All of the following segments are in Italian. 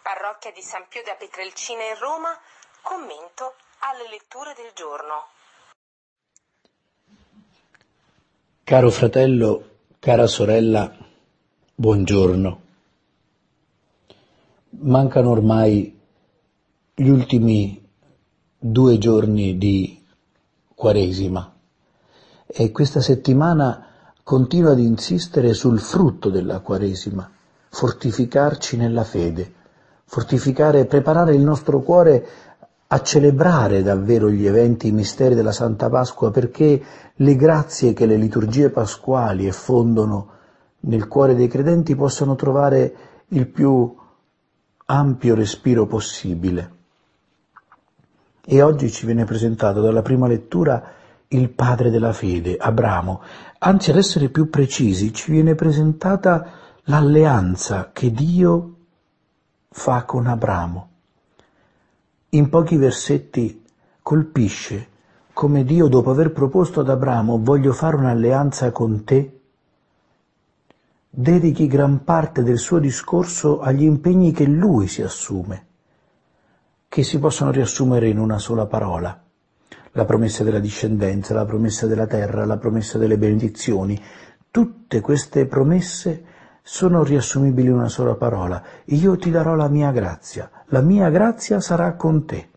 parrocchia di San Pio da Pietrelcina in Roma, commento alle letture del giorno. Caro fratello, cara sorella, buongiorno. Mancano ormai gli ultimi 2 giorni di Quaresima e questa settimana continua ad insistere sul frutto della Quaresima, fortificarci nella fede, preparare il nostro cuore a celebrare davvero gli eventi, i misteri della Santa Pasqua, perché le grazie che le liturgie pasquali effondono nel cuore dei credenti possano trovare il più ampio respiro possibile. E oggi ci viene presentato dalla prima lettura il padre della fede, Abramo. Anzi, ad essere più precisi, ci viene presentata l'alleanza che Dio fa con Abramo. In pochi versetti colpisce come Dio, dopo aver proposto ad Abramo «voglio fare un'alleanza con te», dedichi gran parte del suo discorso agli impegni che lui si assume, che si possono riassumere in una sola parola: la promessa della discendenza, la promessa della terra, la promessa delle benedizioni. Tutte queste promesse sono riassumibili in una sola parola: io ti darò la mia grazia sarà con te.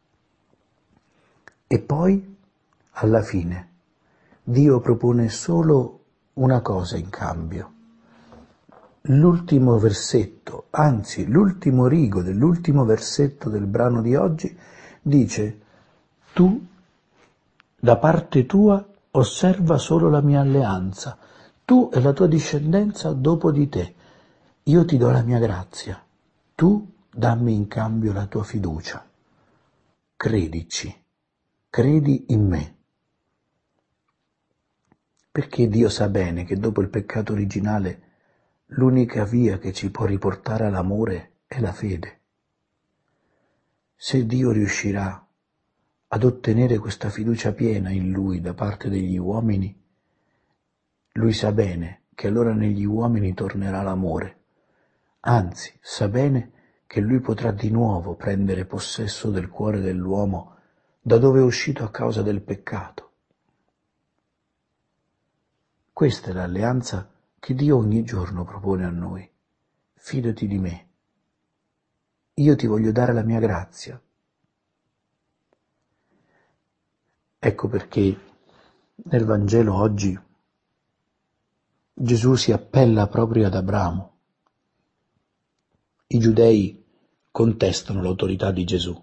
E poi, alla fine, Dio propone solo una cosa in cambio. L'ultimo versetto, anzi l'ultimo rigo dell'ultimo versetto del brano di oggi dice: tu, da parte tua, osserva solo la mia alleanza, tu e la tua discendenza dopo di te. Io ti do la mia grazia, tu dammi in cambio la tua fiducia. Credici, credi in me. Perché Dio sa bene che dopo il peccato originale l'unica via che ci può riportare all'amore è la fede. Se Dio riuscirà ad ottenere questa fiducia piena in Lui da parte degli uomini, Lui sa bene che allora negli uomini tornerà l'amore. Anzi, sa bene che Lui potrà di nuovo prendere possesso del cuore dell'uomo da dove è uscito a causa del peccato. Questa è l'alleanza che Dio ogni giorno propone a noi. Fidati di me. Io ti voglio dare la mia grazia. Ecco perché nel Vangelo oggi Gesù si appella proprio ad Abramo. I giudei contestano l'autorità di Gesù,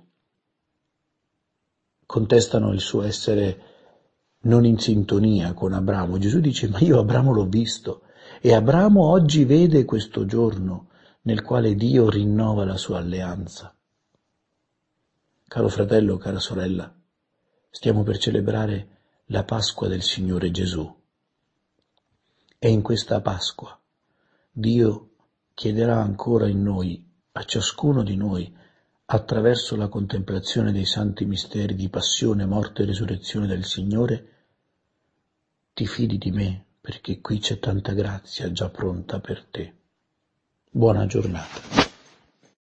contestano il suo essere non in sintonia con Abramo. Gesù dice: ma io Abramo l'ho visto, e Abramo oggi vede questo giorno nel quale Dio rinnova la sua alleanza. Caro fratello, cara sorella, stiamo per celebrare la Pasqua del Signore Gesù. E in questa Pasqua Dio chiederà ancora in noi, a ciascuno di noi, attraverso la contemplazione dei santi misteri di passione, morte e risurrezione del Signore: ti fidi di me, perché qui c'è tanta grazia già pronta per te. Buona giornata.